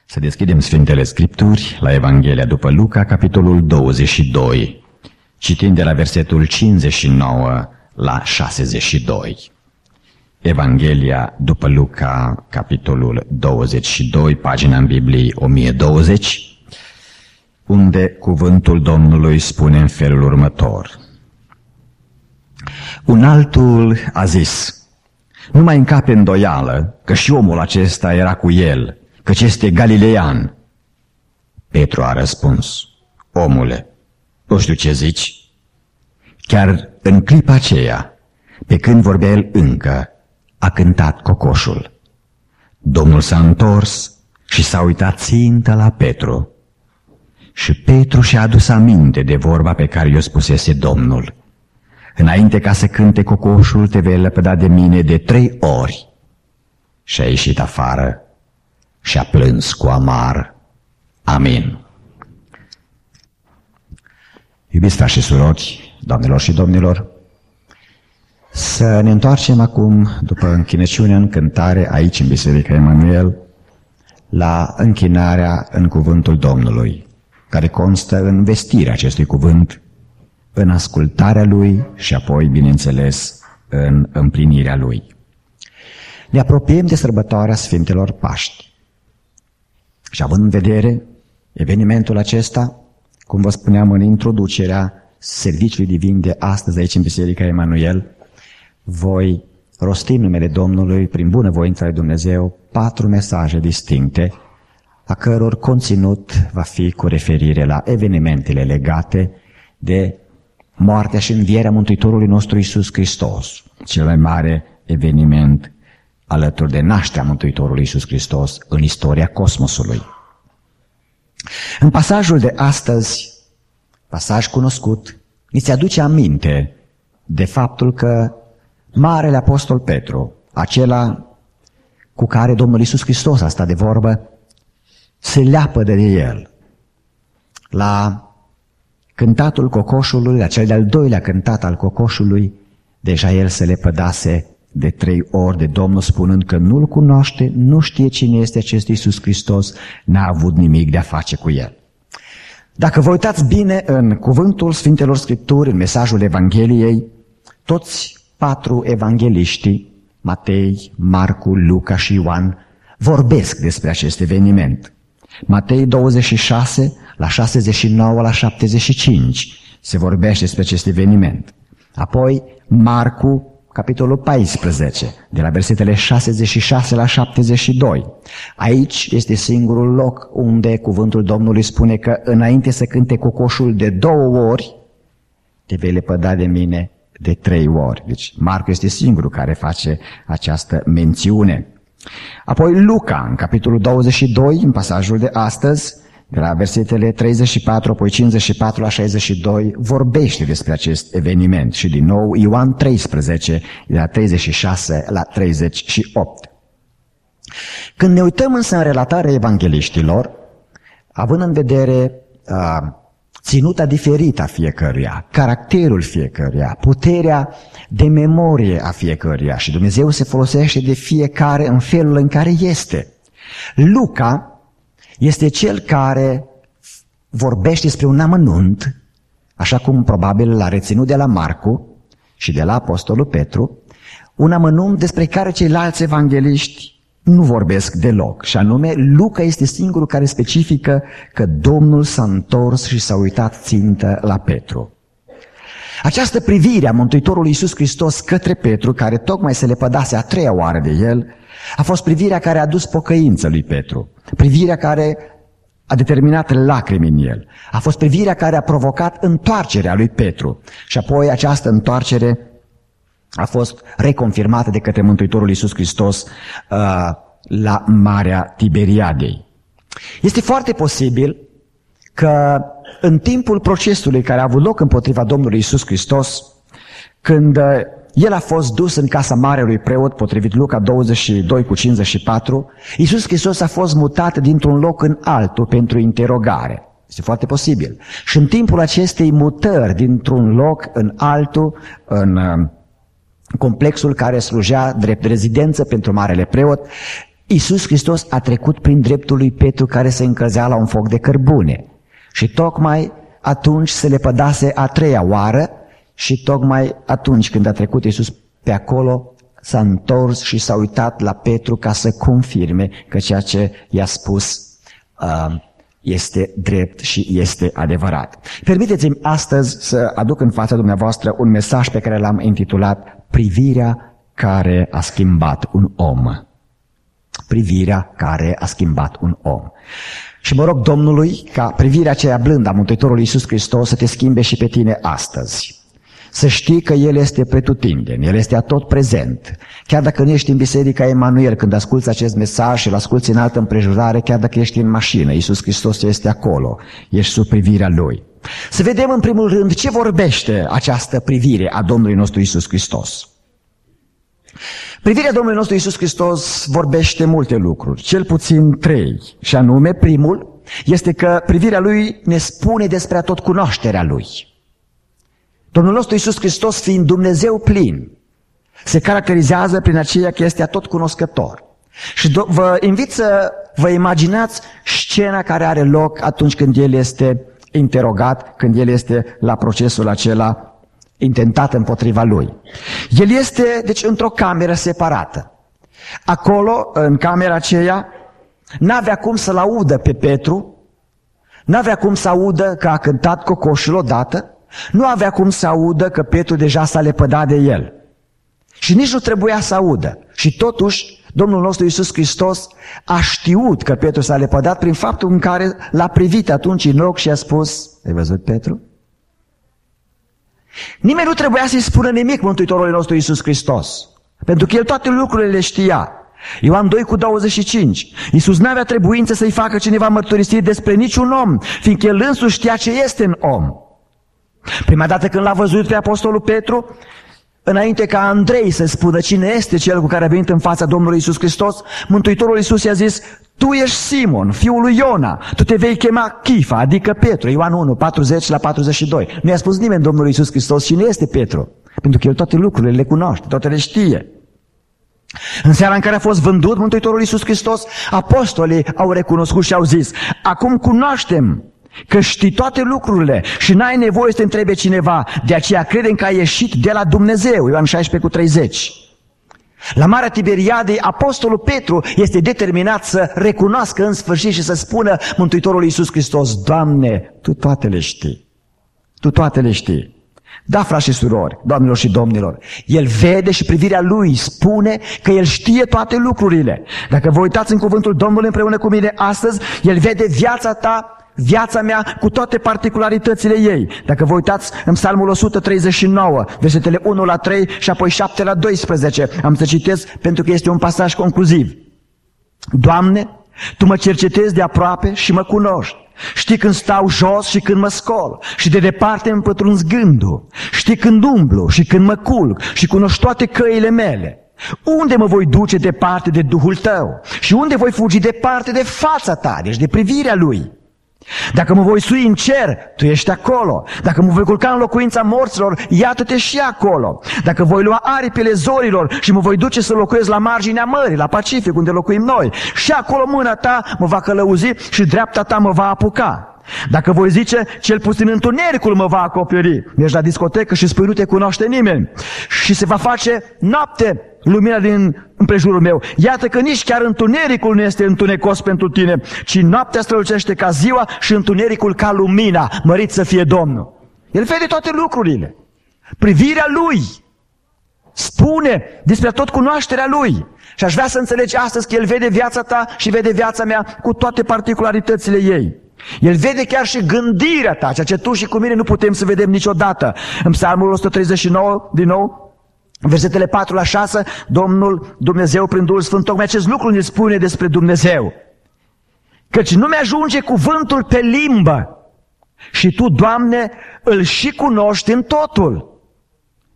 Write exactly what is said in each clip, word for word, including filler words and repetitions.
Să deschidem Sfintele Scripturi la Evanghelia după Luca, capitolul douăzeci și doi, citind de la versetul cincizeci și nouă la șaizeci și doi. Evanghelia după Luca, capitolul douăzeci și doi, pagina în Biblie o mie douăzeci, unde cuvântul Domnului spune în felul următor. Un altul a zis: nu mai încape îndoială că și omul acesta era cu el, căci este galilean. Petru a răspuns: omule, nu știu ce zici. Chiar în clipa aceea, pe când vorbea el încă, a cântat cocoșul. Domnul s-a întors și s-a uitat țintă la Petru. Și Petru și-a adus aminte de vorba pe care i-o spusese Domnul: înainte ca să cânte cocoșul, te vei lepăda de mine de trei ori. Și a ieșit afară și a plâns cu amar. Amin. Iubiți frați și surori, doamnelor și domnilor, să ne întoarcem acum, după închinăciunea în cântare aici în Biserica Emanuel, la închinarea în cuvântul Domnului, care constă în vestirea acestui cuvânt, în ascultarea lui și apoi, bineînțeles, în împlinirea lui. Ne apropiem de sărbătoarea Sfintelor Paști. Și având în vedere evenimentul acesta, cum vă spuneam în introducerea serviciului divin de astăzi aici în Biserica Emanuel, voi rosti în numele Domnului, prin bunăvoința lui Dumnezeu, patru mesaje distincte, a căror conținut va fi cu referire la evenimentele legate de moartea și învierea Mântuitorului nostru Iisus Hristos, cel mai mare eveniment alături de nașterea Mântuitorului Iisus Hristos în istoria cosmosului. În pasajul de astăzi, pasaj cunoscut, ni se aduce aminte de faptul că Marele Apostol Petru, acela cu care Domnul Iisus Hristos a stat de vorbă, se leapădă de el. La cântatul cocoșului, la cel de-al doilea cântat al cocoșului, deja el se lepădase de trei ori de Domnul, spunând că nu-L cunoaște, nu știe cine este acest Iisus Hristos, n-a avut nimic de a face cu el. Dacă vă uitați bine în cuvântul Sfintelor Scripturi, în mesajul Evangheliei, toți patru evangheliștii, Matei, Marcu, Luca și Ioan, vorbesc despre acest eveniment. Matei douăzeci și șase, la șaizeci și nouă la șaptezeci și cinci, se vorbește despre acest eveniment. Apoi Marcu, capitolul paisprezece, de la versetele șaizeci și șase la șaptezeci și doi. Aici este singurul loc unde cuvântul Domnului spune că înainte să cânte cocoșul de două ori, te vei lepăda de mine de trei ori. Deci Marcu este singurul care face această mențiune. Apoi Luca, în capitolul douăzeci și doi, în pasajul de astăzi, de la versetele treizeci și patru, apoi cincizeci și patru la șaizeci și doi, vorbește despre acest eveniment. Și din nou Ioan treisprezece, de la treizeci și șase la treizeci și opt. Când ne uităm însă în relatarea evangheliștilor, având în vedere uh, ținuta diferită a fiecăruia, caracterul fiecăruia, puterea de memorie a fiecăruia, și Dumnezeu se folosește de fiecare în felul în care este, Luca este cel care vorbește despre un amănunt, așa cum probabil l-a reținut de la Marcu și de la Apostolul Petru, un amănunt despre care ceilalți evangeliști nu vorbesc deloc, și anume Luca este singurul care specifică că Domnul s-a întors și s-a uitat țintă la Petru. Această privire a Mântuitorului Iisus Hristos către Petru, care tocmai se lepădase a treia oară de el, a fost privirea care a adus pocăință lui Petru, privirea care a determinat lacrimi în el, a fost privirea care a provocat întoarcerea lui Petru și apoi această întoarcere a fost reconfirmată de către Mântuitorul Iisus Hristos uh, la Marea Tiberiadei. Este foarte posibil că în timpul procesului care a avut loc împotriva Domnului Iisus Hristos, când uh, el a fost dus în casa marelui preot, potrivit Luca douăzeci și doi cu cincizeci și patru, Iisus Hristos a fost mutat dintr-un loc în altul pentru interogare. Este foarte posibil. Și în timpul acestei mutări dintr-un loc în altul, în complexul care slujea drept rezidență pentru marele preot, Iisus Hristos a trecut prin dreptul lui Petru care se încălzea la un foc de cărbune și tocmai atunci se lepădase a treia oară și tocmai atunci când a trecut Iisus pe acolo s-a întors și s-a uitat la Petru ca să confirme că ceea ce i-a spus uh, este drept și este adevărat. Permiteți-mi astăzi să aduc în fața dumneavoastră un mesaj pe care l-am intitulat Privirea care a schimbat un om. Privirea care a schimbat un om. Și mă rog Domnului ca privirea aceea blândă a Mântuitorului Iisus Hristos să te schimbe și pe tine astăzi. Să știi că El este pretutindeni, El este atot prezent. Chiar dacă nu ești în Biserica Emanuel, când asculți acest mesaj și îl asculți în altă împrejurare, chiar dacă ești în mașină, Iisus Hristos este acolo, ești sub privirea Lui. Să vedem în primul rând ce vorbește această privire a Domnului nostru Iisus Hristos. Privirea Domnului nostru Iisus Hristos vorbește multe lucruri, cel puțin trei, și anume, primul este că privirea Lui ne spune despre atotcunoașterea Lui. Domnul nostru Iisus Hristos, fiind Dumnezeu plin, se caracterizează prin aceea că este atotcunoscător. Și vă invit să vă imaginați scena care are loc atunci când El este interogat, când El este la procesul acela intentat împotriva Lui. El este, deci, într-o cameră separată. Acolo, în camera aceea, n-avea cum să-l audă pe Petru, n-avea cum să audă că a cântat cocoșul odată, nu avea cum să audă că Petru deja s-a lepădat de el. Și nici nu trebuia să audă. Și totuși, Domnul nostru Iisus Hristos a știut că Petru s-a lepădat prin faptul în care l-a privit atunci în ochi și a spus: ai văzut, Petru? Nimeni nu trebuia să-i spună nimic Mântuitorului nostru Iisus Hristos, pentru că El toate lucrurile le știa. Ioan doi cu douăzeci și cinci. Iisus n-avea trebuință să-i facă cineva mărturisiri despre niciun om, fiindcă El însuși știa ce este în om. Prima dată când l-a văzut pe apostolul Petru, înainte ca Andrei să spună cine este cel cu care a venit în fața Domnului Iisus Hristos, Mântuitorul Iisus i-a zis: tu ești Simon, fiul lui Iona, tu te vei chema Chifa, adică Petru. Ioan unu, patruzeci la patruzeci și doi. Nu i-a spus nimeni Domnului Iisus Hristos cine este Petru, pentru că El toate lucrurile le cunoaște, toate le știe. În seara în care a fost vândut Mântuitorul Iisus Hristos, apostolii au recunoscut și au zis: acum cunoaștem că știi toate lucrurile și n-ai nevoie să te întrebe cineva, de aceea credem că ai ieșit de la Dumnezeu. Ioan șaisprezece cu treizeci. La Marea Tiberiadei, apostolul Petru este determinat să recunoască în sfârșit și să spună Mântuitorul Iisus Hristos: Doamne, Tu toate le știi. Tu toate le știi. Da, frați și surori, doamnelor și domnilor, El vede și privirea Lui spune că El știe toate lucrurile. Dacă vă uitați în cuvântul Domnului împreună cu mine astăzi, El vede viața ta, viața mea, cu toate particularitățile ei. Dacă vă uitați în Psalmul o sută treizeci și nouă, versetele unu la trei și apoi șapte la doisprezece, am să citesc pentru că este un pasaj concluziv. Doamne, Tu mă cercetezi de aproape și mă cunoști. Știi când stau jos și când mă scol și de departe îmi pătrunzi gândul. Știi când umblu și când mă culc și cunoști toate căile mele. Unde mă voi duce departe de Duhul Tău? Și unde voi fugi departe de fața Ta, deci de privirea Lui? Dacă mă voi sui în cer, Tu ești acolo. Dacă mă voi culca în locuința morților, iată-te și acolo. Dacă voi lua aripile zorilor și mă voi duce să locuiesc la marginea mării, la Pacific, unde locuim noi, și acolo mâna Ta mă va călăuzi și dreapta Ta mă va apuca. Dacă voi zice, cel puțin întunericul mă va acoperi. Mergi la discotecă și spui, nu te cunoaște nimeni. Și se va face noapte lumina din împrejurul meu. Iată că nici chiar întunericul nu este întunecos pentru tine, ci noaptea strălucește ca ziua și întunericul ca lumina. Mărit să fie Domnul. El vede toate lucrurile. Privirea Lui spune despre tot cunoașterea Lui. Și aș vrea să înțelegi astăzi că El vede viața ta și vede viața mea cu toate particularitățile ei. El vede chiar și gândirea ta, ceea ce tu și cu mine nu putem să vedem niciodată. În Psalmul o sută treizeci și nouă, din nou, versetele patru la șase, Domnul Dumnezeu prin Duhul Sfânt tocmai acest lucru ne spune despre Dumnezeu. Căci nu mi-ajunge cuvântul pe limbă și Tu, Doamne, îl și cunoști în totul.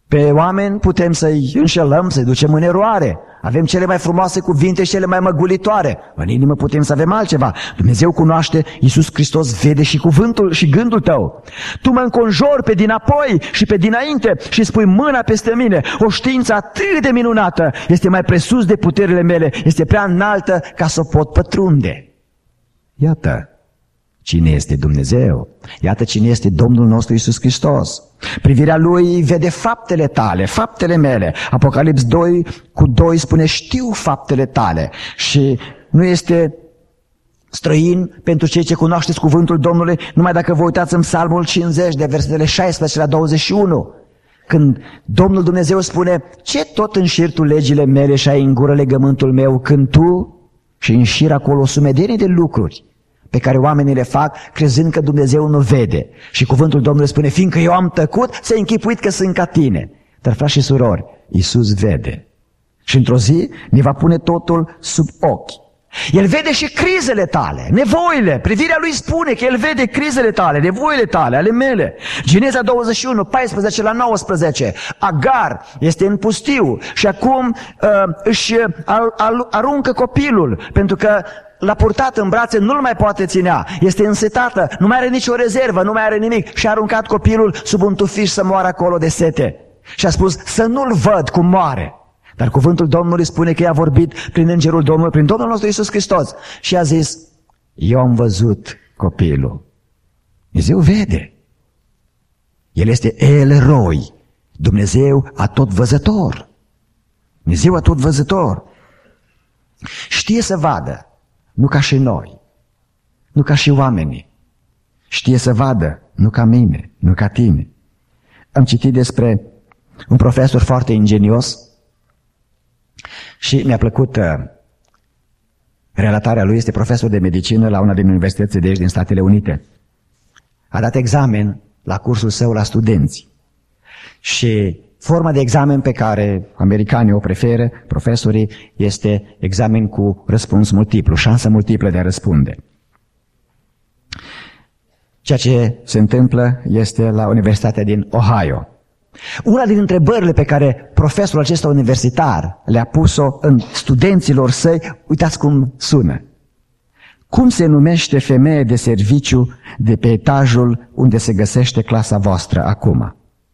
Pe oameni putem să-i înșelăm, să-i ducem în eroare. Avem cele mai frumoase cuvinte și cele mai măgulitoare. În inimă putem să avem altceva. Dumnezeu cunoaște, Iisus Hristos vede și cuvântul și gândul tău. Tu mă înconjori pe dinapoi și pe dinainte și spui mâna peste mine. O știință atât de minunată este mai presus de puterile mele, este prea înaltă ca să o pot pătrunde. Iată cine este Dumnezeu. Iată cine este Domnul nostru Iisus Hristos. Privirea Lui vede faptele tale, faptele mele. Apocalips doi cu doi spune, știu faptele tale. Și nu este străin pentru cei ce cunoașteți cuvântul Domnului, numai dacă vă uitați în Psalmul cincizeci, de versetele șaisprezece la douăzeci și unu. Când Domnul Dumnezeu spune, ce tot înșiri tu legile mele și ai în gură legământul meu, când tu și înșiri acolo o sumedenie de lucruri pe care oamenii le fac crezând că Dumnezeu nu vede. Și cuvântul Domnului spune, fiindcă eu am tăcut, ți-ai închipuit că sunt ca tine. Dar, frați și surori, Iisus vede. Și într-o zi ne va pune totul sub ochi. El vede și crizele tale, nevoile. Privirea Lui spune că El vede crizele tale, nevoile tale, ale mele. Geneza douăzeci și unu, paisprezece la nouăsprezece. Agar este în pustiu și acum uh, își aruncă copilul, pentru că l-a purtat în brațe, nu-l mai poate ținea, este însetată, nu mai are nicio rezervă, nu mai are nimic și a aruncat copilul sub un tufiș să moară acolo de sete. Și a spus, să nu-l văd cum moare. Dar cuvântul Domnului spune că i-a vorbit prin îngerul Domnului, prin Domnul nostru Iisus Hristos și a zis, eu am văzut copilul. Dumnezeu vede. El este El Roi, Dumnezeu atotvăzător. Dumnezeu atotvăzător. Știe să vadă. Nu ca și noi, nu ca și oamenii. Știe să vadă, nu ca mine, nu ca tine. Am citit despre un profesor foarte ingenios și mi-a plăcut uh, relatarea lui. Este profesor de medicină la una din universitățile de aici din Statele Unite. A dat examen la cursul său la studenți și forma de examen pe care americanii o preferă, profesorii, este examen cu răspuns multiplu, șansă multiplă de a răspunde. Ceea ce se întâmplă este la Universitatea din Ohio. Una din întrebările pe care profesorul acesta universitar le-a pus-o în studenților săi, uitați cum sună. Cum se numește femeie de serviciu de pe etajul unde se găsește clasa voastră acum?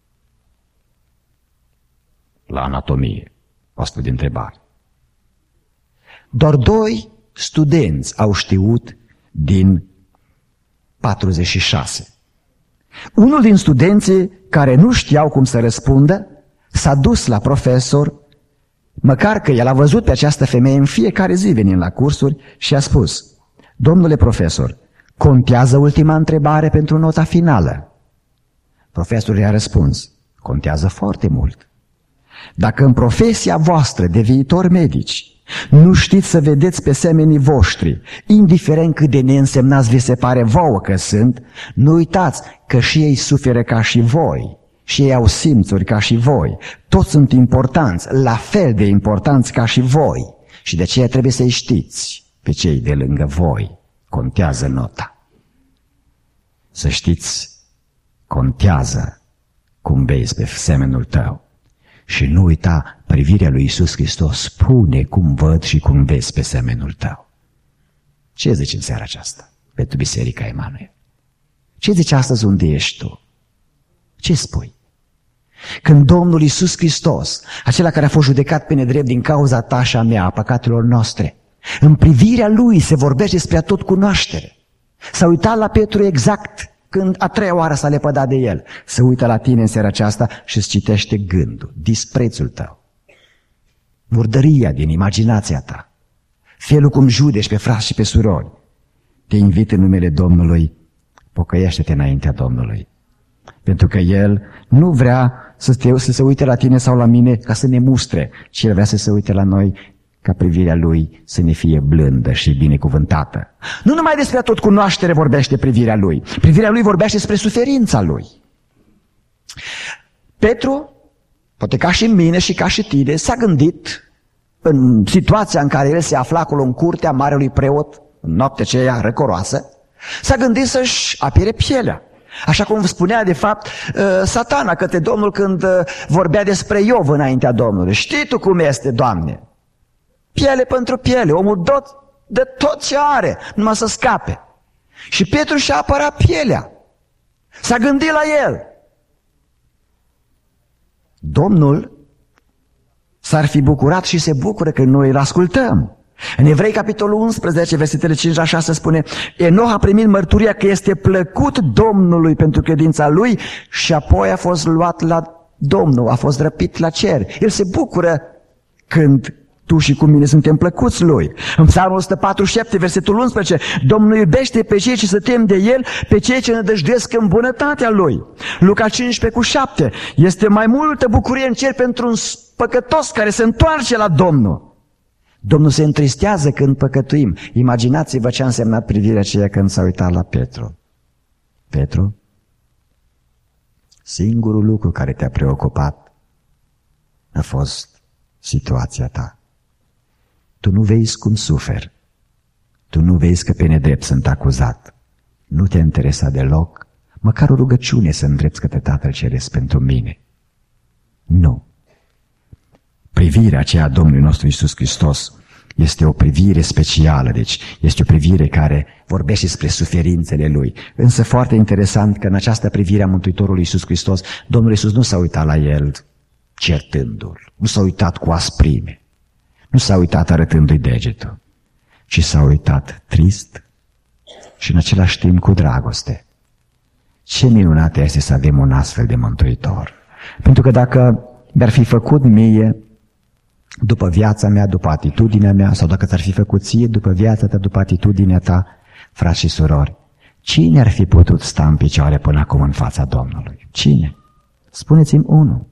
La anatomie, astfel de întrebare. Doar doi studenți au știut din patruzeci și șase. Unul din studenții care nu știau cum să răspundă s-a dus la profesor, măcar că el a văzut pe această femeie în fiecare zi venind la cursuri și a spus, domnule profesor, contează ultima întrebare pentru nota finală? Profesorul i-a răspuns, contează foarte mult. Dacă în profesia voastră de viitor medici nu știți să vedeți pe semenii voștri, indiferent cât de neînsemnați vi se pare vouă că sunt, nu uitați că și ei suferă ca și voi, și ei au simțuri ca și voi. Toți sunt importanți, la fel de importanți ca și voi. Și de aceea trebuie să-i știți pe cei de lângă voi. Contează nota. Să știți, contează cum vezi pe semenul tău. Și nu uita, privirea lui Iisus Hristos spune cum văd și cum vezi pe semenul tău. Ce zici în seara aceasta pentru Biserica Emanuel? Ce zici astăzi unde ești tu? Ce spui? Când Domnul Iisus Hristos, acela care a fost judecat pe nedrept din cauza ta și a mea, a păcatelor noastre, în privirea Lui se vorbește despre tot cunoaștere. S-a uitat la Petru exact când a treia oară s-a lepădat de el. Se uită la tine în seara aceasta și îți citește gândul, disprețul tău, murdăria din imaginația ta, felul cum judeci pe frați și pe surori. Te invit în numele Domnului, pocăiește-te înaintea Domnului. Pentru că El nu vrea să, te, să se uite la tine sau la mine ca să ne mustre, ci El vrea să se uite la noi ca privirea Lui să ne fie blândă și binecuvântată. Nu numai despre tot cunoaștere vorbește privirea Lui. Privirea Lui vorbește despre suferința Lui. Petru, poate ca și mine și ca și tine, s-a gândit în situația în care el se afla acolo în curtea marelui preot, în noaptea aceea răcoroasă, s-a gândit să-și apere pielea. Așa cum spunea de fapt Satana către Domnul când vorbea despre Iov înaintea Domnului. Știi tu cum este, Doamne? Piele pentru piele, omul dă, dă tot ce are, numai să scape. Și Petru și-a apărat pielea. S-a gândit la el. Domnul s-ar fi bucurat și se bucură că noi îl ascultăm. În Evrei, capitolul unsprezece, versetele cinci la șase spune: Enoch a primit mărturia că este plăcut Domnului pentru credința lui și apoi a fost luat la Domnul, a fost răpit la cer. El se bucură când tu și cu mine suntem plăcuți lui. În Psalmul o sută patruzeci și șapte, versetul unsprezece, Domnul iubește pe cei ce se tem de el, pe cei ce nădăjduiesc în bunătatea lui. Luca cincisprezece cu șapte, este mai multă bucurie în cer pentru un păcătos care se întoarce la Domnul. Domnul se întristează când păcătuim. Imaginați-vă ce a însemnat privirea aceea când s-a uitat la Petru. Petru, singurul lucru care te-a preocupat a fost situația ta. Tu nu vezi cum suferi. Tu nu vezi că pe nedrept sunt acuzat. Nu te interesa deloc măcar o rugăciune să îndrepți către Tatăl Ceresc pentru mine. Nu. Privirea aceea a Domnului nostru Iisus Hristos este o privire specială, deci este o privire care vorbește despre suferințele Lui. Însă foarte interesant că în această privire a Mântuitorului Iisus Hristos, Domnul Iisus nu s-a uitat la el certându-l, nu s-a uitat cu asprime, nu s-a uitat arătându-i degetul, ci s-a uitat trist și în același timp cu dragoste. Ce minunat este să avem un astfel de Mântuitor! Pentru că dacă mi-ar fi făcut mie după viața mea, după atitudinea mea, sau dacă ți-ar fi făcut ție după viața ta, după atitudinea ta, frați și surori, cine ar fi putut sta în picioare până acum în fața Domnului? Cine? Spuneți-mi unul.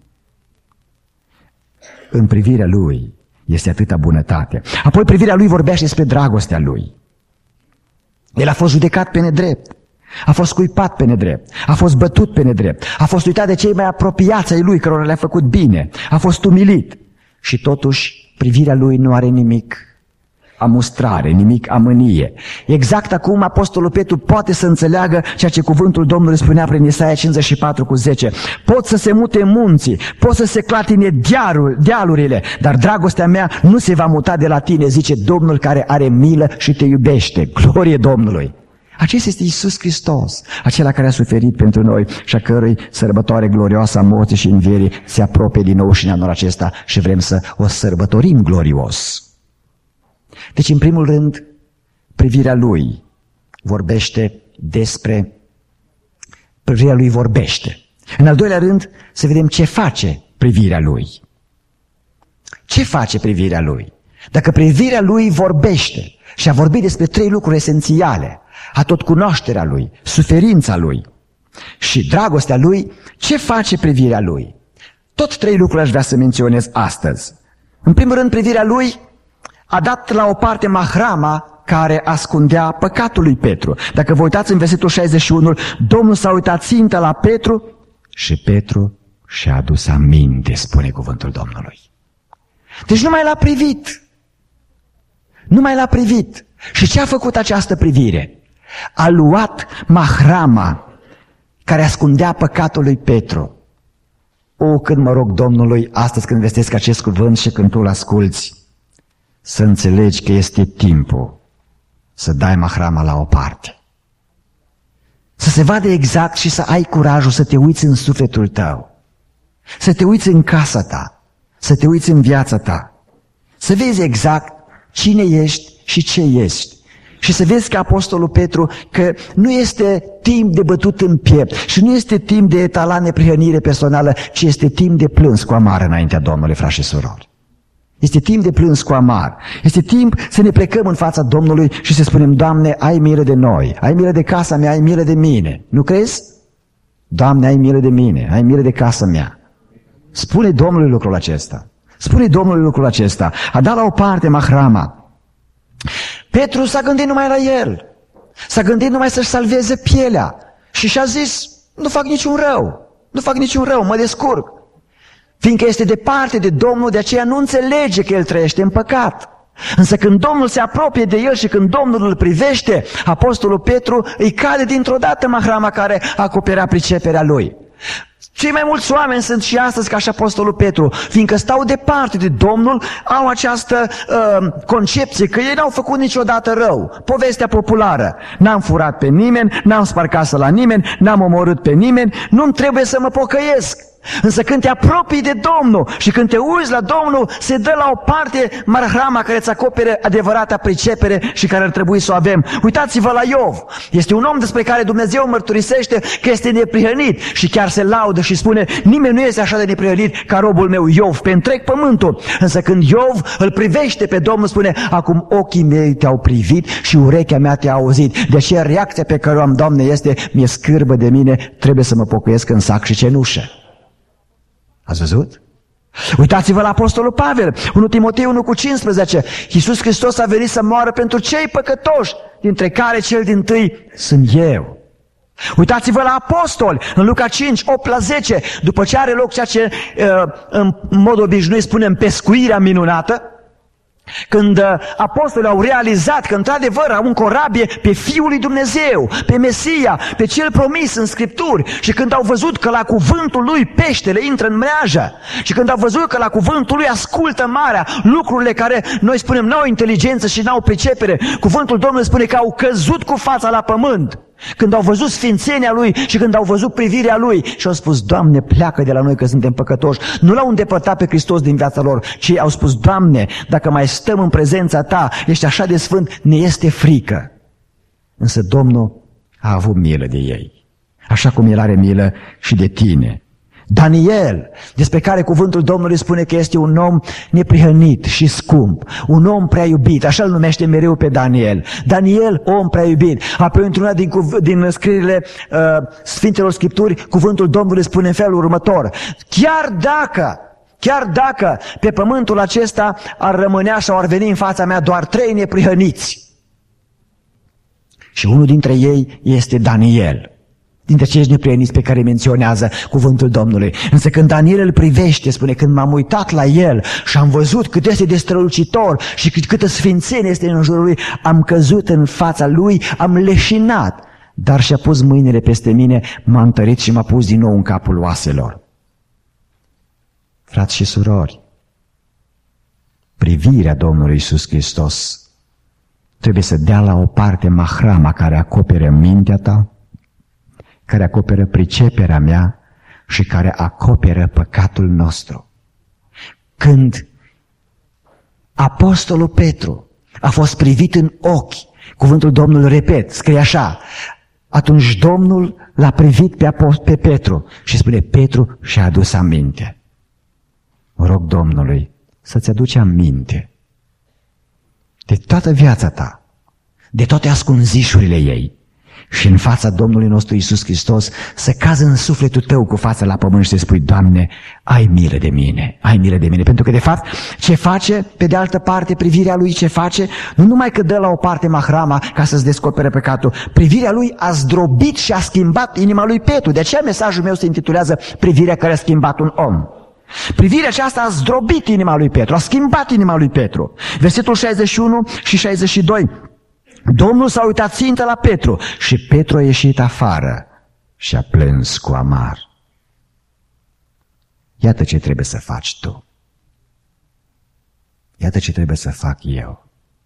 În privirea Lui este atâta bunătate. Apoi privirea Lui vorbește despre dragostea Lui. El a fost judecat pe nedrept, a fost scuipat pe nedrept, a fost bătut pe nedrept, a fost uitat de cei mai apropiați ai Lui, cărora le-a făcut bine, a fost umilit. Și totuși privirea Lui nu are nimic amustrare, nimic amânie. Exact acum Apostolul Petru poate să înțeleagă ceea ce cuvântul Domnului spunea prin Isaia cincizeci și patru cu zece. Pot să se mute munții, pot să se clatine dealul, dealurile, dar dragostea mea nu se va muta de la tine, zice Domnul care are milă și te iubește. Glorie Domnului! Acesta este Iisus Hristos, acela care a suferit pentru noi și a cărui sărbătoare glorioasă a morții și învierii se apropie din nou și în anul acesta și vrem să o sărbătorim glorios. Deci, în primul rând, privirea Lui vorbește despre... Privirea Lui vorbește. În al doilea rând, să vedem ce face privirea Lui. Ce face privirea Lui? Dacă privirea Lui vorbește și a vorbit despre trei lucruri esențiale, atotcunoașterea Lui, suferința Lui și dragostea Lui, ce face privirea Lui? Tot trei lucruri aș vrea să menționez astăzi. În primul rând, privirea Lui a dat la o parte mahrama care ascundea păcatul lui Petru. Dacă vă uitați în versetul șaizeci și unu, Domnul s-a uitat țintă la Petru și Petru și-a adus aminte, spune cuvântul Domnului. Deci nu mai l-a privit. Nu mai l-a privit. Și ce a făcut această privire? A luat mahrama care ascundea păcatul lui Petru. O, când mă rog Domnului, astăzi când vestesc acest cuvânt și când tu îl asculți, să înțelegi că este timpul să dai mahrama la o parte. Să se vadă exact și să ai curajul să te uiți în sufletul tău. Să te uiți în casa ta. Să te uiți în viața ta. Să vezi exact cine ești și ce ești. Și să vezi că Apostolul Petru că nu este timp de bătut în piept și nu este timp de etalat neprihănire personală, ci este timp de plâns cu amar înaintea Domnului, frați și surori. Este timp de plâns cu amar. Este timp să ne plecăm în fața Domnului și să spunem, Doamne, ai milă de noi, ai milă de casa mea, ai milă de mine. Nu crezi? Doamne, ai milă de mine, ai milă de casa mea. Spune Domnului lucrul acesta. Spune Domnului lucrul acesta. A dat la o parte mahrama. Petru s-a gândit numai la el. S-a gândit numai să-și salveze pielea. Și și-a zis, nu fac niciun rău. Nu fac niciun rău, mă descurc. Fiindcă este departe de Domnul, de aceea nu înțelege că el trăiește în păcat. Însă când Domnul se apropie de el și când Domnul îl privește, apostolul Petru îi cade dintr-o dată mahrama care acoperea priceperea lui. Cei mai mulți oameni sunt și astăzi ca și apostolul Petru, fiindcă stau departe de Domnul, au această uh, concepție că ei n-au făcut niciodată rău. Povestea populară: n-am furat pe nimeni, n-am spart casă la nimeni, n-am omorât pe nimeni, nu-mi trebuie să mă pocăiesc. Însă când te apropii de Domnul și când te uiți la Domnul, se dă la o parte mahrama care îți acopere adevărata pricepere și care ar trebui să o avem. Uitați-vă la Iov. Este un om despre care Dumnezeu mărturisește că este neprihănit și chiar se laudă și spune: nimeni nu este așa de neprihănit ca robul meu Iov pe întreg pământul. Însă când Iov îl privește pe Domnul, spune: acum ochii mei te-au privit și urechea mea te-a auzit. De aceea reacția pe care o am, Doamne, este: mi-e scârbă de mine, trebuie să mă pocăiesc în sac și cenușă. Ați văzut? Uitați-vă la apostolul Pavel, unu Timotei unu cu cincisprezece. Iisus Hristos a venit să moară pentru cei păcătoși, dintre care cel dintâi sunt eu. Uitați-vă la apostoli, în Luca cinci, opt la zece, după ce are loc ceea ce în mod obișnuit spunem pescuirea minunată, când apostolii au realizat că într-adevăr au în corabie pe Fiul lui Dumnezeu, pe Mesia, pe cel promis în Scripturi, și când au văzut că la cuvântul lui peștele intră în mreajă, și când au văzut că la cuvântul lui ascultă marea, lucrurile care noi spunem n-au inteligență și n-au pricepere, cuvântul Domnului spune că au căzut cu fața la pământ. Când au văzut sfințenia lui și când au văzut privirea lui și au spus: Doamne, pleacă de la noi că suntem păcătoși. Nu l-au îndepărtat pe Hristos din viața lor, ci au spus: Doamne, dacă mai stăm în prezența Ta, ești așa de sfânt, ne este frică. Însă Domnul a avut milă de ei, așa cum El are milă și de tine. Daniel, despre care cuvântul Domnului spune că este un om neprihănit și scump, un om prea iubit, așa îl numește mereu pe Daniel. Daniel, om prea iubit. Apoi, într-una din, din scrierile uh, Sfintelor Scripturi, cuvântul Domnului spune în felul următor: chiar dacă, chiar dacă pe pământul acesta ar rămânea sau ar veni în fața mea doar trei neprihăniți, și unul dintre ei este Daniel, dintre cei neprihăniți pe care îi menționează cuvântul Domnului. Însă când Daniel îl privește, spune: când m-am uitat la el și am văzut cât este de strălucitor și cât, câtă sfințenie este în jurul lui, am căzut în fața lui, am leșinat, dar și-a pus mâinile peste mine, m-a întărit și m-a pus din nou în capul oaselor. Frați și surori, privirea Domnului Iisus Hristos trebuie să dea la o parte mahrama care acoperă mintea ta, care acoperă priceperea mea și care acoperă păcatul nostru. Când apostolul Petru a fost privit în ochi, cuvântul Domnului, repet, scrie așa: atunci Domnul l-a privit pe, pe Petru și spune: Petru și-a adus aminte. Mă rog Domnului să-ți aduci aminte de toată viața ta, de toate ascunzișurile ei, și în fața Domnului nostru Iisus Hristos să cază în sufletul tău cu fața la pământ și să spui: Doamne, ai milă de mine, ai milă de mine. Pentru că de fapt ce face pe de altă parte privirea lui, ce face? Nu numai că dă la o parte mahrama ca să-ți descopere păcatul, privirea lui a zdrobit și a schimbat inima lui Petru. De aceea mesajul meu se intitulează Privirea care a schimbat un om. Privirea aceasta a zdrobit inima lui Petru, a schimbat inima lui Petru. Versetul șaizeci și unu și șaizeci și doi. Domnul s-a uitat țintă la Petru și Petru a ieșit afară și a plâns cu amar. Iată ce trebuie să faci tu. Iată ce trebuie să fac eu.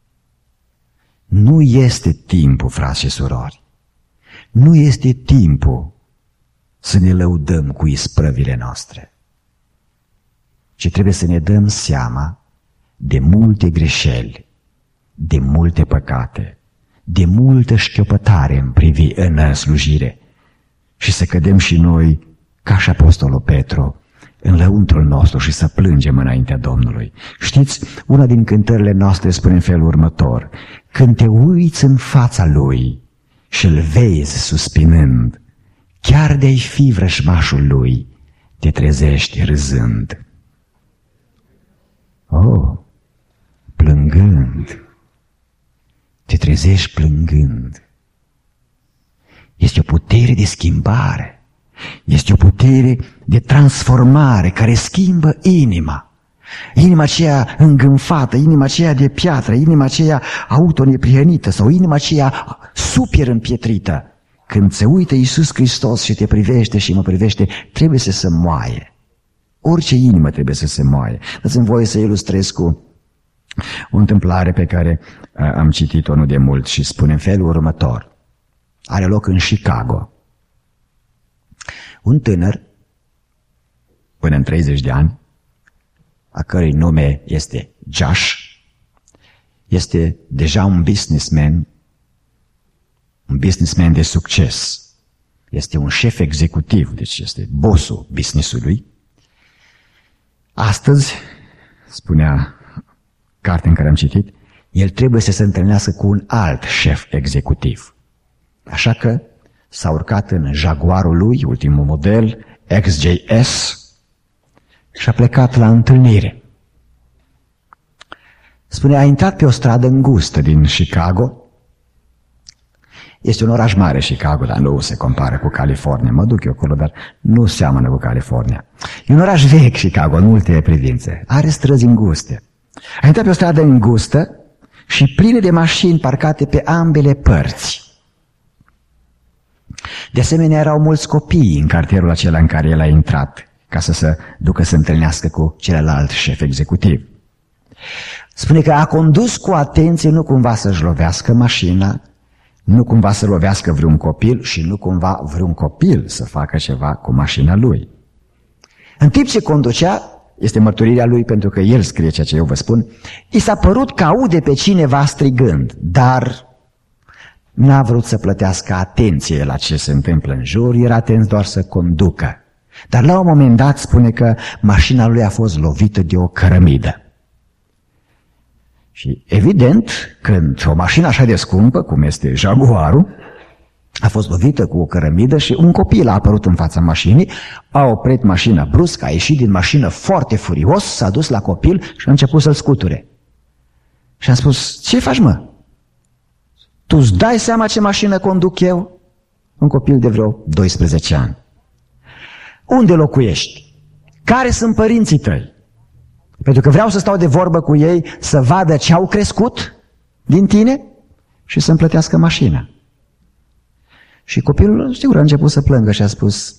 Nu este timpul, frați și surori, nu este timpul să ne lăudăm cu isprăvile noastre, ci trebuie să ne dăm seama de multe greșeli, de multe păcate, de multă șchiopătare în, privi, în slujire, și să cădem și noi, ca și apostolul Petru, în lăuntrul nostru și să plângem înaintea Domnului. Știți, una din cântările noastre spune în felul următor: când te uiți în fața Lui și îl vezi suspinând, chiar de-ai fi vrăjmașul Lui, te trezești râzând. Oh, plângând, te trezești plângând. Este o putere de schimbare, este o putere de transformare care schimbă inima. Inima aceea îngânfată, inima aceea de piatră, inima aceea autoneprihănită sau inima aceea super împietrită. Când se uită Iisus Hristos și te privește și mă privește, trebuie să se moaie. Orice inimă trebuie să se moaie. Dați-mi voie să ilustrez cu o întâmplare pe care am citit-o nu de mult și spune în felul următor. Are loc în Chicago. Un tânăr, până în treizeci de ani, a cărui nume este Josh, este deja un businessman, un businessman de succes. Este un șef executiv, deci este bossul business-ului. Astăzi, spunea cartea în care am citit, el trebuie să se întâlnească cu un alt șef executiv. Așa că s-a urcat în Jaguarul lui, ultimul model, X J S, și a plecat la întâlnire. Spune, a intrat pe o stradă îngustă din Chicago. Este un oraș mare, Chicago, dar nu se compară cu California. Mă duc eu acolo, dar nu seamănă cu California. E un oraș vechi, Chicago, în multe privințe. Are străzi înguste. A intrat pe o stradă îngustă și plină de mașini parcate pe ambele părți. De asemenea, erau mulți copii în cartierul acela în care el a intrat, ca să se ducă să întâlnească cu celălalt șef executiv. Spune că a condus cu atenție, nu cumva să-și lovească mașina, nu cumva să lovească vreun copil și nu cumva vreun copil să facă ceva cu mașina lui. În timp ce conducea, este mărturirea lui pentru că el scrie ceea ce eu vă spun, i s-a părut că aude pe cineva strigând, dar n-a vrut să plătească atenție la ce se întâmplă în jur, era atent doar să conducă. Dar la un moment dat spune că mașina lui a fost lovită de o cărămidă. Și evident, când o mașină așa de scumpă, cum este Jaguarul, a fost lovită cu o cărămidă și un copil a apărut în fața mașinii, a oprit mașina brusc, a ieșit din mașină foarte furios, s-a dus la copil și a început să-l scuture. Și am spus, ce faci, mă? Tu îți dai seama ce mașină conduc eu? Un copil de vreo doisprezece ani. Unde locuiești? Care sunt părinții tăi? Pentru că vreau să stau de vorbă cu ei, să vadă ce au crescut din tine și să-mi plătească mașina. Și copilul, sigur, a început să plângă și a spus,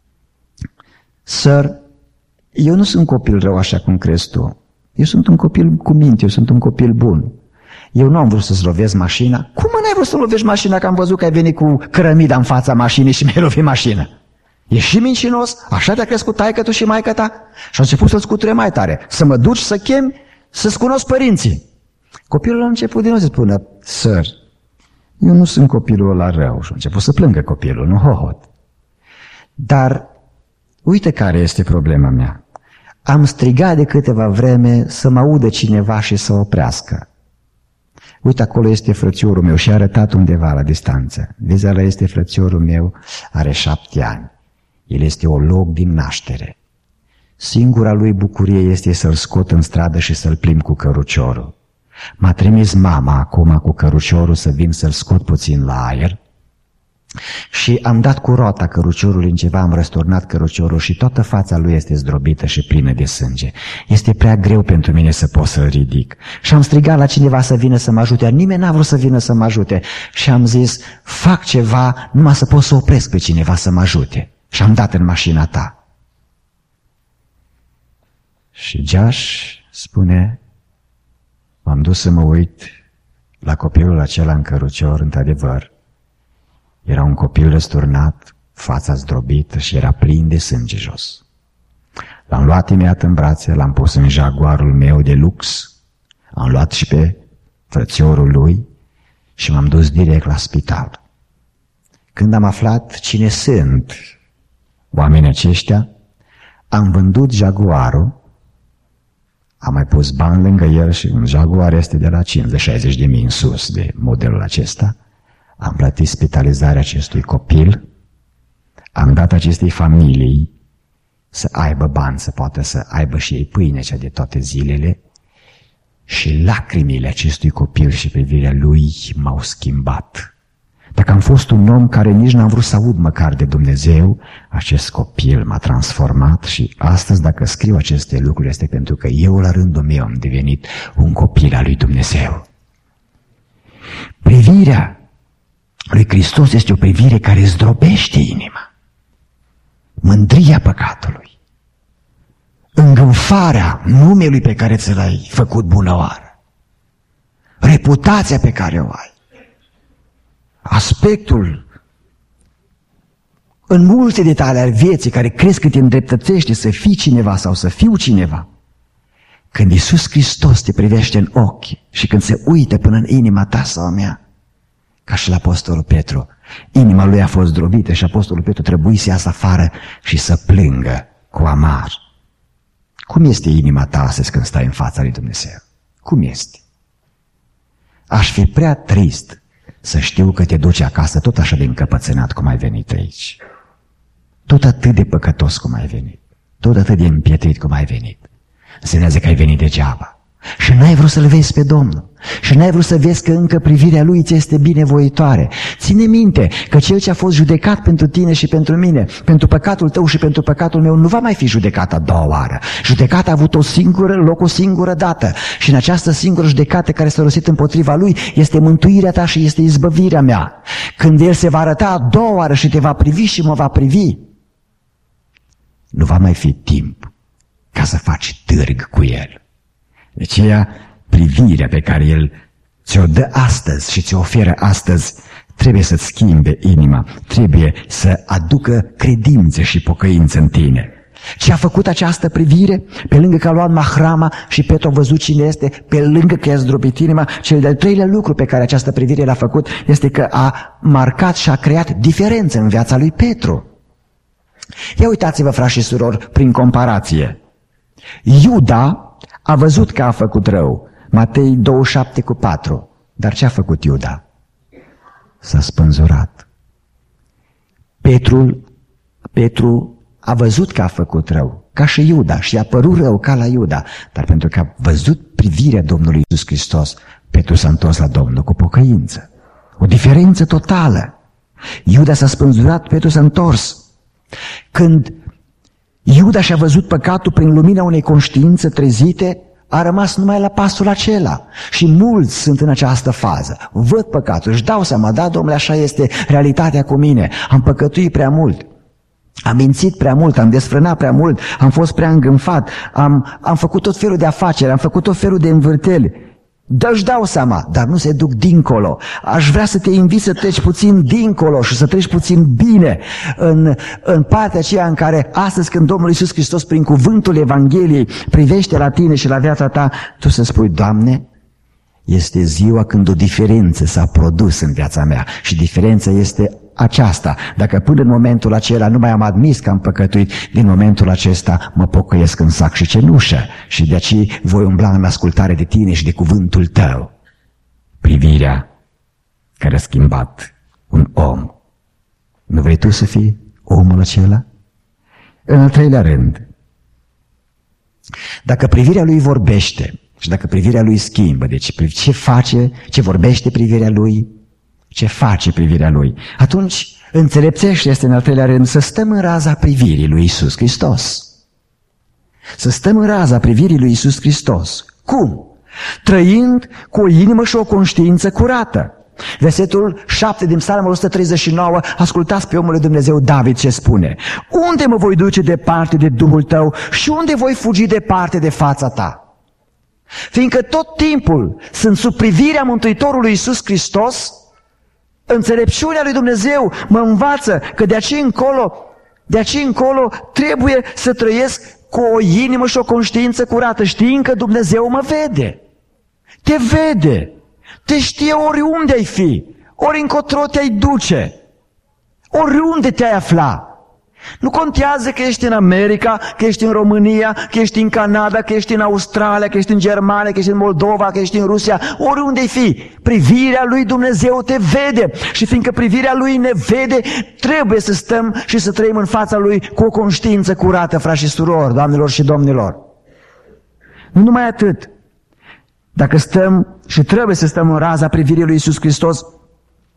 Sir, eu nu sunt copil rău așa cum crezi tu. Eu sunt un copil cu minte, eu sunt un copil bun. Eu nu am vrut să-ți lovesc mașina. Cum mă n-ai vrut să lovești mașina, că am văzut că ai venit cu cărămida în fața mașinii și mi-ai lovit mașina? Ești și mincinos? Așa te-a crescut taică tu și maică ta? Și a început să-l scuture mai tare. Să mă duci să chemi, să-ți cunosc părinții. Copilul a început din nou să spună, Sir, eu nu sunt copilul ăla rău. Și a început să plângă copilul, nu hohot. Dar uite care este problema mea. Am strigat de câteva vreme să mă audă cineva și să oprească. Uite, acolo este frățiorul meu și a arătat undeva la distanță. Vezi, ăla este frățiorul meu, are șapte ani. El este olog din naștere. Singura lui bucurie este să-l scot în stradă și să-l plimb cu căruciorul. M-a trimis mama acum cu căruciorul să vin să-l scot puțin la aer și am dat cu roata căruciorului în ceva, am răsturnat căruciorul și toată fața lui este zdrobită și plină de sânge. Este prea greu pentru mine să pot să-l ridic. Și am strigat la cineva să vină să mă ajute, nimeni n-a vrut să vină să mă ajute. Și am zis, fac ceva numai să pot să opresc pe cineva să mă ajute. Și am dat în mașina ta. Și Josh spune, m-am dus să mă uit la copilul acela în cărucior, într-adevăr. Era un copil răsturnat, fața zdrobită și era plin de sânge jos. L-am luat imediat în brațe, l-am pus în Jaguarul meu de lux, am luat și pe frățiorul lui și m-am dus direct la spital. Când am aflat cine sunt oamenii aceștia, am vândut Jaguarul, am mai pus bani lângă el și un Jaguar este de la cincizeci șaizeci de mii în sus de modelul acesta. Am plătit spitalizarea acestui copil, am dat acestei familii să aibă bani, să poată să aibă și ei pâine cea de toate zilele și lacrimile acestui copil și privirea lui m-au schimbat. Dacă am fost un om care nici n-am vrut să aud măcar de Dumnezeu, acest copil m-a transformat și astăzi dacă scriu aceste lucruri este pentru că eu la rândul meu am devenit un copil al lui Dumnezeu. Privirea lui Hristos este o privire care zdrobește inima. Mândria păcatului, îngânfarea numelui pe care ți l-ai făcut bună oară, reputația pe care o ai, aspectul în multe detalii ale vieții care crezi că te îndreptățește să fii cineva sau să fiu cineva. Când Iisus Hristos te privește în ochi și când se uită până în inima ta sau a mea, ca și la apostolul Petru, inima lui a fost zdrobită și apostolul Petru trebuie să iasă afară și să plângă cu amar. Cum este inima ta astăzi când stai în fața lui Dumnezeu? Cum este? Aș fi prea trist să știu că te duci acasă tot așa de încăpățânat cum ai venit aici. Tot atât de păcătos cum ai venit. Tot atât de împietrit cum ai venit. Înseamnă că ai venit degeaba. Și n-ai vrut să-L vezi pe Domnul. Și n-ai vrut să vezi că încă privirea Lui ți este binevoitoare. Ține minte că Cel ce a fost judecat pentru tine și pentru mine, pentru păcatul tău și pentru păcatul meu, nu va mai fi judecat a doua oară. Judecata a avut o singură loc, o singură dată. Și în această singură judecată care s-a rostit împotriva Lui este mântuirea ta și este izbăvirea mea. Când El se va arăta a doua oară și te va privi și mă va privi, nu va mai fi timp ca să faci târg cu El. De aceea, privirea pe care El ți-o dă astăzi și ți-o oferă astăzi trebuie să-ți schimbe inima, trebuie să aducă credință și pocăință în tine. Ce a făcut această privire? Pe lângă că a luat mahrama și Petru a văzut cine este, pe lângă că i-a zdrobit inima, cel de-al treilea lucru pe care această privire l-a făcut este că a marcat și a creat diferență în viața lui Petru. Ia uitați-vă, frați și surori, prin comparație. Iuda a văzut că a făcut rău. Matei douăzeci și șapte cu patru. Dar ce a făcut Iuda? S-a spânzurat. Petru, Petru a văzut că a făcut rău, ca și Iuda, și a părut rău ca la Iuda. Dar pentru că a văzut privirea Domnului Iisus Hristos, Petru s-a întors la Domnul cu pocăință. O diferență totală. Iuda s-a spânzurat, Petru s-a întors. Când Iuda și-a văzut păcatul prin lumina unei conștiințe trezite, a rămas numai la pasul acela. Și mulți sunt în această fază. Văd păcatul, își dau seama, da, domnule, așa este realitatea cu mine. Am păcătuit prea mult, am mințit prea mult, am desfrânat prea mult, am fost prea îngânfat, am, am făcut tot felul de afaceri, am făcut tot felul de învârteli. Dă-și dau seama, dar nu se duc dincolo. Aș vrea să te invit să treci puțin dincolo și să treci puțin bine în, în partea aceea în care astăzi când Domnul Iisus Hristos prin cuvântul Evangheliei privește la tine și la viața ta, tu să spui, Doamne, este ziua când o diferență s-a produs în viața mea și diferența este aceasta. Dacă până în momentul acela nu mai am admis că am păcătuit, din momentul acesta mă pocăiesc în sac și cenușă și de aceea voi umbla în ascultare de tine și de cuvântul tău. Privirea care a schimbat un om. Nu vrei tu să fii omul acela? În al treilea rând, dacă privirea lui vorbește și dacă privirea lui schimbă, deci ce face, ce vorbește privirea lui, ce face privirea lui, atunci înțelepțește este în al treilea rând să stăm în raza privirii lui Iisus Hristos. Să stăm în raza privirii lui Iisus Hristos. Cum? Trăind cu o inimă și o conștiință curată. Versetul șapte din Psalmul o sută treizeci și nouă, ascultați pe omul lui Dumnezeu David ce spune. Unde mă voi duce departe de Duhul tău și unde voi fugi departe de fața ta? Fiindcă tot timpul sunt sub privirea Mântuitorului Iisus Hristos, înțelepciunea lui Dumnezeu mă învață că de aici încolo, de aici încolo trebuie să trăiesc cu o inimă și o conștiință curată, știind că Dumnezeu mă vede. Te vede, te știe oriunde ai fi, ori încotro te-ai duce, oriunde te-ai afla. Nu contează că ești în America, că ești în România, că ești în Canada, că ești în Australia, că ești în Germania, că ești în Moldova, că ești în Rusia, oriunde ai fi. Privirea lui Dumnezeu te vede și fiindcă privirea lui ne vede, trebuie să stăm și să trăim în fața lui cu o conștiință curată, frați și surori, doamnelor și domnilor. Nu numai atât. Dacă stăm și trebuie să stăm în raza privirii lui Iisus Hristos,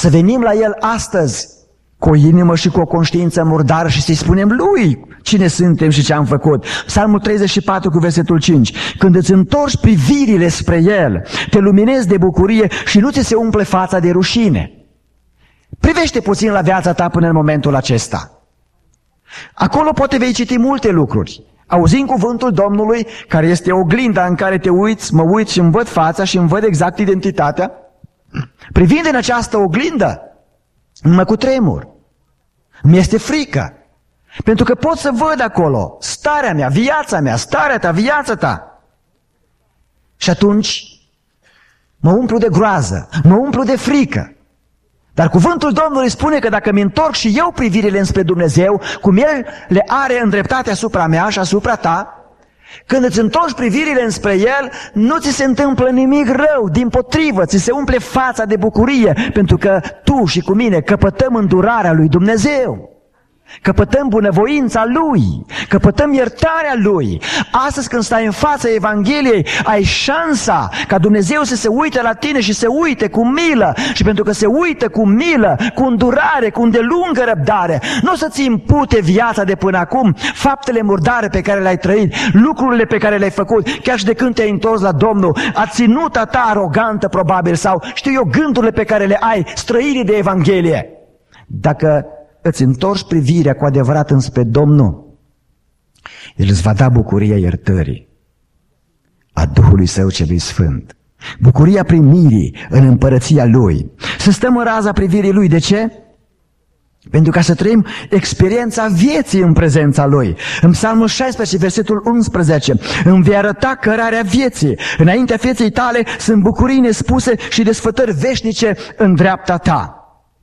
Să venim la El astăzi cu o inimă și cu o conștiință murdară și să-i spunem Lui cine suntem și ce am făcut. Psalmul treizeci și patru cu versetul cinci. Când îți întorci privirile spre El, te luminezi de bucurie și nu ți se umple fața de rușine. Privește puțin la viața ta până în momentul acesta. Acolo poate vei citi multe lucruri. Auzind cuvântul Domnului, care este oglinda în care te uiți, mă uit și îmi văd fața și îmi văd exact identitatea, privind în această oglindă, mă cutremur. Mi este frică. Pentru că pot să văd acolo starea mea, viața mea, starea ta, viața ta. Și atunci mă umplu de groază, mă umplu de frică. Dar cuvântul Domnului spune că dacă mi întorc și eu privirile înspre Dumnezeu, cum El le are îndreptate asupra mea și asupra ta, când îți întorci privirile înspre El, nu ți se întâmplă nimic rău, dimpotrivă, ți se umple fața de bucurie, pentru că tu și cu mine căpătăm îndurarea lui Dumnezeu. Căpătăm bunăvoința Lui, căpătăm iertarea Lui. Astăzi când stai în fața Evangheliei, ai șansa ca Dumnezeu să se uite la tine și să uite cu milă. Și pentru că se uită cu milă, cu îndurare, cu îndelungă răbdare, nu o să-ți impute viața de până acum, faptele murdare pe care le-ai trăit, lucrurile pe care le-ai făcut, chiar și de când te-ai întors la Domnul, aținuta ta arogantă probabil, sau știu eu, gândurile pe care le ai, străinii de Evanghelie. Dacă îți întorci privirea cu adevărat înspre Domnul, El îți va da bucuria iertării a Duhului Său celui Sfânt, bucuria primirii în împărăția Lui. Să stăm în raza privirii Lui. De ce? Pentru ca să trăim experiența vieții în prezența Lui. În Psalmul șaisprezece, versetul unsprezece, îmi vei arăta cărarea vieții. Înaintea feței tale sunt bucurii nespuse și desfătări veșnice în dreapta ta.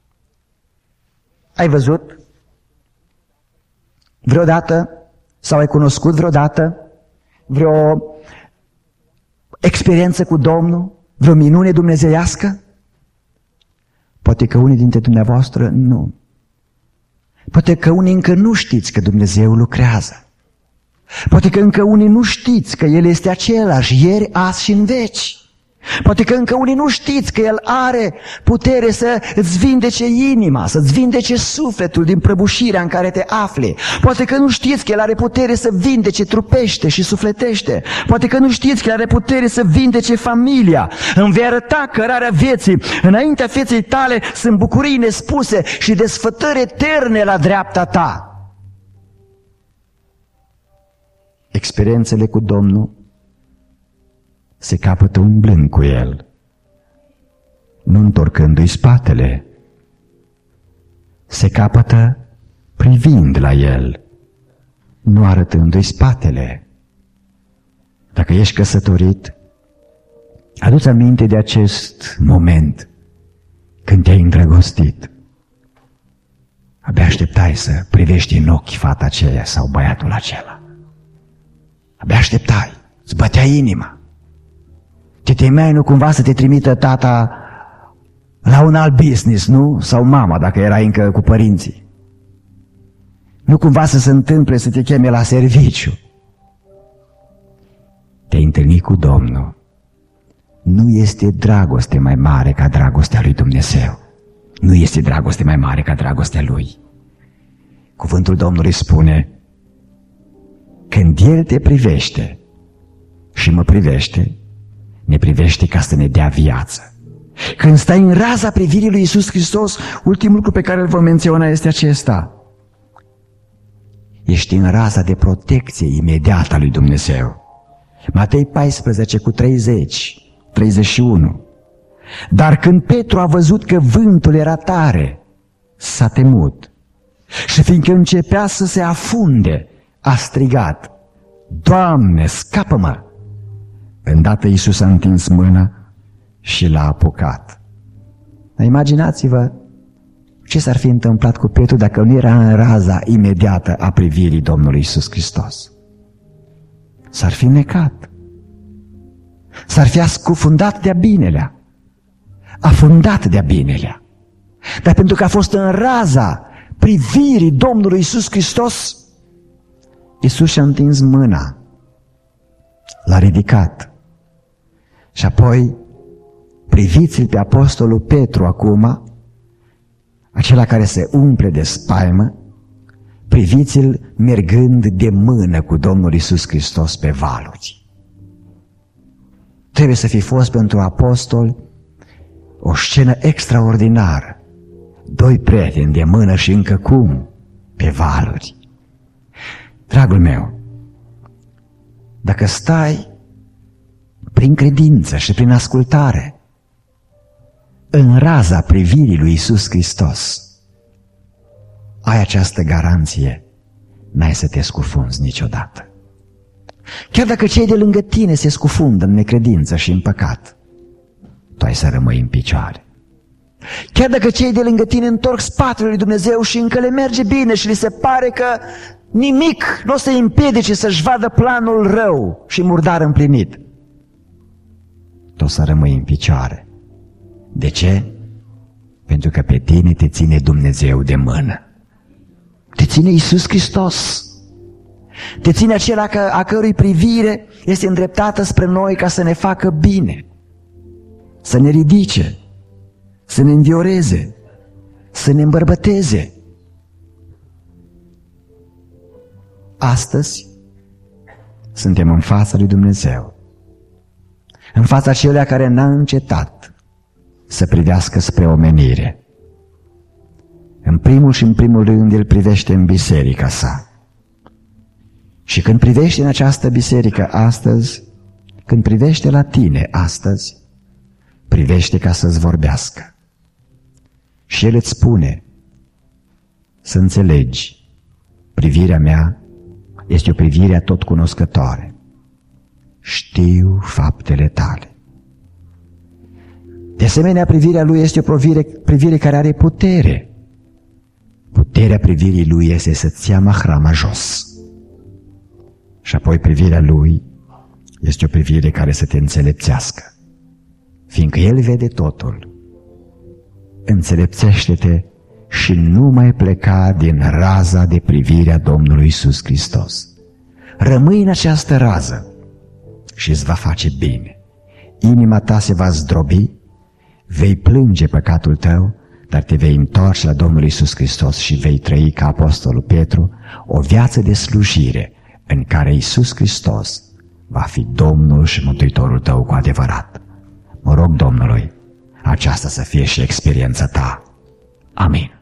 Ai văzut vreodată sau ai cunoscut vreodată vreo experiență cu Domnul, vreo minune dumnezeiască? Poate că unii dintre dumneavoastră nu. Poate că unii încă nu știți că Dumnezeu lucrează. Poate că încă unii nu știți că El este același ieri, azi și în veci. Poate că încă unii nu știți că El are putere să îți vindece inima, să-ți vindece sufletul din prăbușirea în care te afli. Poate că nu știți că El are putere să vindece trupește și sufletește. Poate că nu știți că El are putere să vindece familia. Îmi vei arăta cărarea vieții. Înaintea feței tale sunt bucurii nespuse și desfătări eterne la dreapta ta. Experiențele cu Domnul se capătă umblând cu El, nu întorcându-i spatele. Se capătă privind la El, nu arătându-i spatele. Dacă ești căsătorit, adu-ți aminte de acest moment când te-ai îndrăgostit. Abia așteptai să privești în ochi fata aceea sau băiatul acela. Abia așteptai, îți bătea inima. Te temeai nu cumva să te trimită tata la un alt business, nu? Sau mama, dacă erai încă cu părinții. Nu cumva să se întâmple să te cheme la serviciu. Te-ai întâlnit cu Domnul. Nu este dragoste mai mare ca dragostea lui Dumnezeu. Nu este dragoste mai mare ca dragostea Lui. Cuvântul Domnului spune: când El te privește și mă privește, ne privește ca să ne dea viață. Când stai în raza privirii lui Iisus Hristos, ultimul lucru pe care îl vom menționa este acesta: ești în raza de protecție imediată a lui Dumnezeu. Matei paisprezece cu treizeci, treizeci și unu. Dar când Petru a văzut că vântul era tare, s-a temut și fiindcă începea să se afunde, a strigat: Doamne, scapă-mă! Îndată Iisus a întins mâna și l-a apucat. Dar imaginați-vă ce s-ar fi întâmplat cu Petru dacă nu era în raza imediată a privirii Domnului Iisus Hristos. S-ar fi necat. S-ar fi ascufundat de-a binelea. Afundat de-a binelea. Dar pentru că a fost în raza privirii Domnului Iisus Hristos, Iisus și-a întins mâna, l-a ridicat. Și apoi priviți-l pe apostolul Petru acum, acela care se umple de spaimă, priviți-l mergând de mână cu Domnul Iisus Hristos pe valuri. Trebuie să fi fost pentru apostol o scenă extraordinară. Doi prieteni de mână și încă cum? Pe valuri. Dragul meu, dacă stai prin credință și prin ascultare în raza privirii lui Iisus Hristos, ai această garanție, n-ai să te scufunzi niciodată. Chiar dacă cei de lângă tine se scufundă în necredință și în păcat, tu ai să rămâi în picioare. Chiar dacă cei de lângă tine întorc spatele lui Dumnezeu și încă le merge bine și li se pare că nimic nu o să-i împiedice să-și vadă planul rău și murdar împlinit, tu o să rămâi în picioare. De ce? Pentru că pe tine te ține Dumnezeu de mână. Te ține Iisus Hristos. Te ține acela a cărui privire este îndreptată spre noi ca să ne facă bine, să ne ridice, să ne învioreze, să ne îmbărbăteze. Astăzi suntem în fața lui Dumnezeu, în fața celuia care n-a încetat să privească spre omenire. În primul și în primul rând, El privește în biserica sa. Și când privește în această biserică astăzi, când privește la tine astăzi, privește ca să-ți vorbească. Și El îți spune să înțelegi, privirea mea este o privire atotcunoscătoare. Știu faptele tale. De asemenea, privirea Lui este o privire, privire care are putere. Puterea privirii Lui este să-ți ia mahrama jos. Și apoi privirea Lui este o privire care să te înțelepțească. Fiindcă El vede totul, înțelepțește-te și nu mai pleca din raza de privire a Domnului Iisus Hristos. Rămâi în această rază și îți va face bine. Inima ta se va zdrobi, vei plânge păcatul tău, dar te vei întoarce la Domnul Iisus Hristos și vei trăi ca apostolul Petru o viață de slujire în care Iisus Hristos va fi Domnul și Mântuitorul tău cu adevărat. Mă rog Domnului, aceasta să fie și experiența ta. Amin.